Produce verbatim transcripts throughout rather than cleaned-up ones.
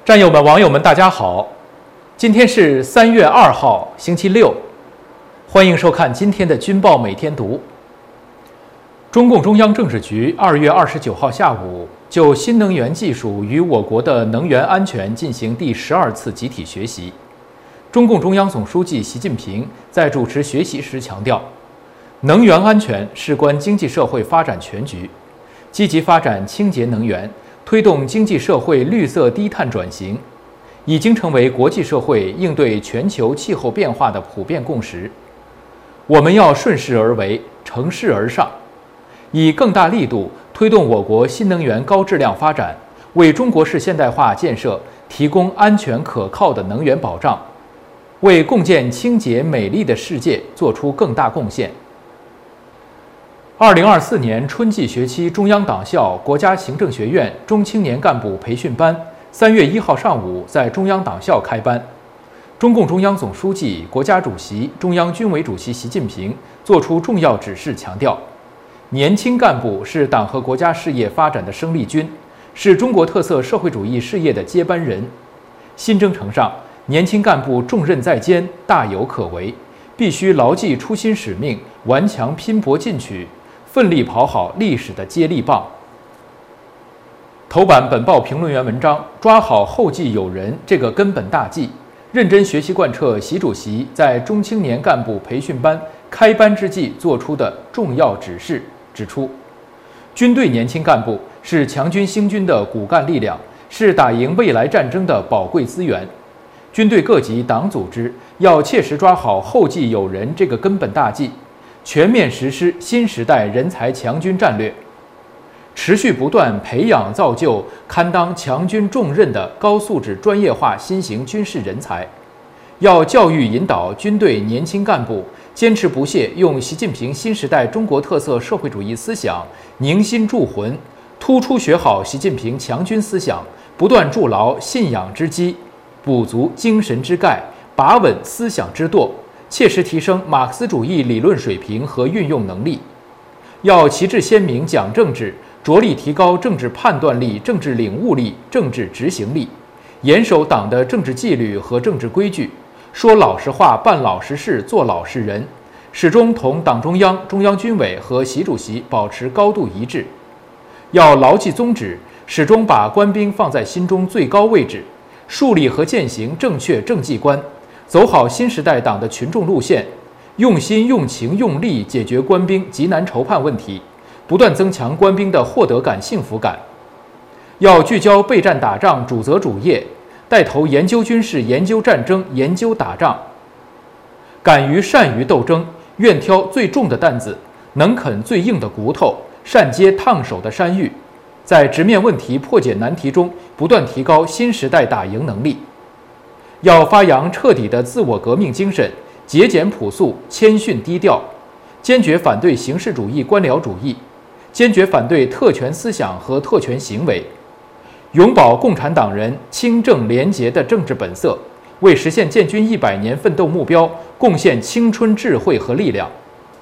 战友们、网友们，大家好！今天是三月二号，星期六，欢迎收看今天的《军报每天读》。中共中央政治局二月二十九号下午就新能源技术与我国的能源安全进行第十二次集体学习。中共中央总书记习近平在主持学习时强调，能源安全事关经济社会发展全局，积极发展清洁能源，推动经济社会绿色低碳转型，已经成为国际社会应对全球气候变化的普遍共识。我们要顺势而为，乘势而上，以更大力度推动我国新能源高质量发展，为中国式现代化建设提供安全可靠的能源保障，为共建清洁美丽的世界做出更大贡献。二零二四年春季学期中央党校国家行政学院中青年干部培训班三月一号上午在中央党校开班。中共中央总书记、国家主席、中央军委主席习近平作出重要指示，强调，年轻干部是党和国家事业发展的生力军，是中国特色社会主义事业的接班人。新征程上，年轻干部重任在肩，大有可为，必须牢记初心使命，顽强拼搏进取，奋力跑好历史的接力棒。头版本报评论员文章：抓好后继有人这个根本大计，认真学习贯彻习主席在中青年干部培训班开班之际作出的重要指示，指出，军队年轻干部是强军兴军的骨干力量，是打赢未来战争的宝贵资源。军队各级党组织要切实抓好后继有人这个根本大计，全面实施新时代人才强军战略，持续不断培养造就堪当强军重任的高素质专业化新型军事人才。要教育引导军队年轻干部坚持不懈用习近平新时代中国特色社会主义思想凝心铸魂，突出学好习近平强军思想，不断筑牢信仰之基，补足精神之钙，把稳思想之舵，切实提升马克思主义理论水平和运用能力。要旗帜鲜明讲政治，着力提高政治判断力、政治领悟力、政治执行力，严守党的政治纪律和政治规矩，说老实话、办老实事、做老实人，始终同党中央、中央军委和习主席保持高度一致。要牢记宗旨，始终把官兵放在心中最高位置，树立和践行正确政绩观，走好新时代党的群众路线，用心用情用力解决官兵急难愁盼问题，不断增强官兵的获得感、幸福感。要聚焦备战打仗主责主业，带头研究军事、研究战争、研究打仗，敢于善于斗争，愿挑最重的担子，能啃最硬的骨头，善接烫手的山芋，在直面问题、破解难题中不断提高新时代打赢能力。要发扬彻底的自我革命精神，节俭朴素、谦逊低调，坚决反对形式主义、官僚主义，坚决反对特权思想和特权行为，永葆共产党人清正廉洁的政治本色，为实现建军一百年奋斗目标贡献青春、智慧和力量。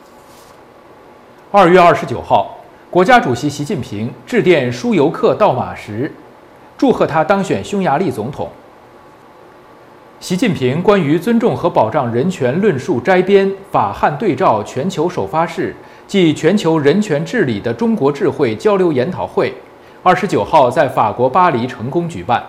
二月二十九号，国家主席习近平致电舒尤克到马时，祝贺他当选匈牙利总统。习近平关于尊重和保障人权论述摘编法汉对照全球首发式暨全球人权治理的中国智慧交流研讨会，二十九号在法国巴黎成功举办。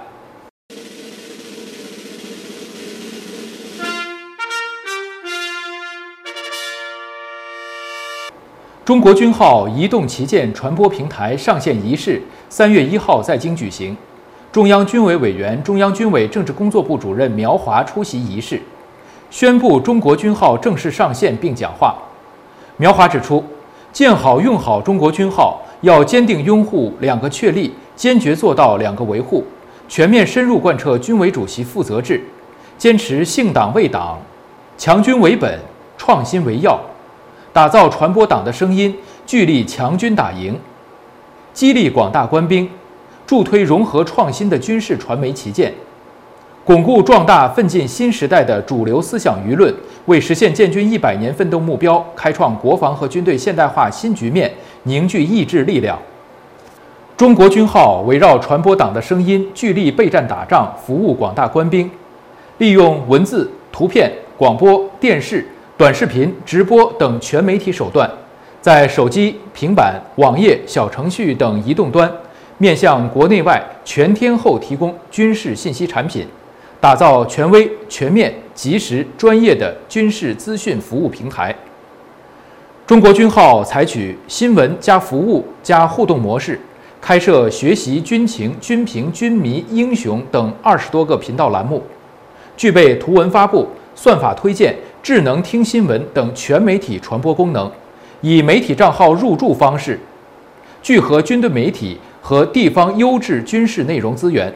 中国军号移动旗舰传播平台上线仪式三月一号在京举行。中央军委委员、中央军委政治工作部主任苗华出席仪式，宣布中国军号正式上线并讲话。苗华指出，建好用好中国军号，要坚定拥护两个确立，坚决做到两个维护，全面深入贯彻军委主席负责制，坚持信党为党、强军为本、创新为要，打造传播党的声音，聚力强军打赢，激励广大官兵，助推融合创新的军事传媒旗舰，巩固壮大奋进新时代的主流思想舆论，为实现建军一百年奋斗目标开创国防和军队现代化新局面凝聚意志力量。 中国军号围绕传播党的声音，聚力备战打仗，服务广大官兵，利用文字、图片、广播电视、短视频、直播等全媒体手段，在手机、平板、网页、小程序等移动端，面向国内外全天候提供军事信息产品，打造权威、全面、及时、专业的军事资讯服务平台。中国军号采取新闻加服务加互动模式，开设学习军情、军评、军迷、英雄等二十多个频道栏目，具备图文发布、算法推荐、智能听新闻等全媒体传播功能，以媒体账号入驻方式，聚合军队媒体和地方优质军事内容资源。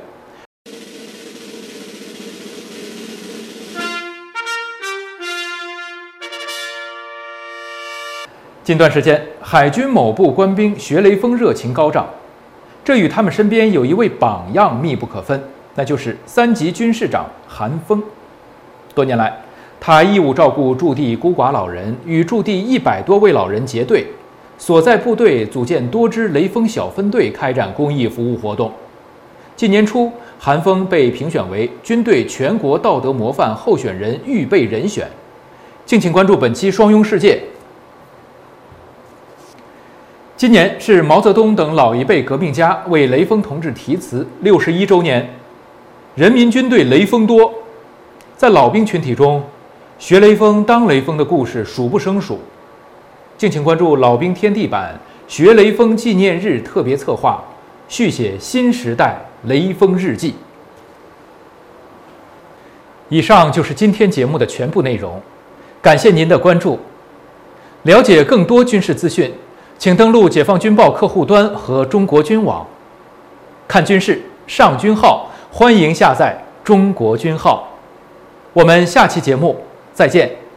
近段时间，海军某部官兵学雷锋热情高涨，这与他们身边有一位榜样密不可分，那就是三级军事长韩锋。多年来，他义务照顾驻地孤寡老人，与驻地一百多位老人结对，所在部队组建多支雷锋小分队，开展公益服务活动。今年初，韩锋被评选为军队全国道德模范候选人预备人选。敬请关注本期双庸世界。今年是毛泽东等老一辈革命家为雷锋同志题词六十一周年，人民军队雷锋多。在老兵群体中，学雷锋当雷锋的故事数不胜数。敬请关注老兵天地版学雷锋纪念日特别策划，续写新时代雷锋日记。以上就是今天节目的全部内容，感谢您的关注。了解更多军事资讯，请登录解放军报客户端和中国军网。看军事，上军号，欢迎下载中国军号。我们下期节目再见。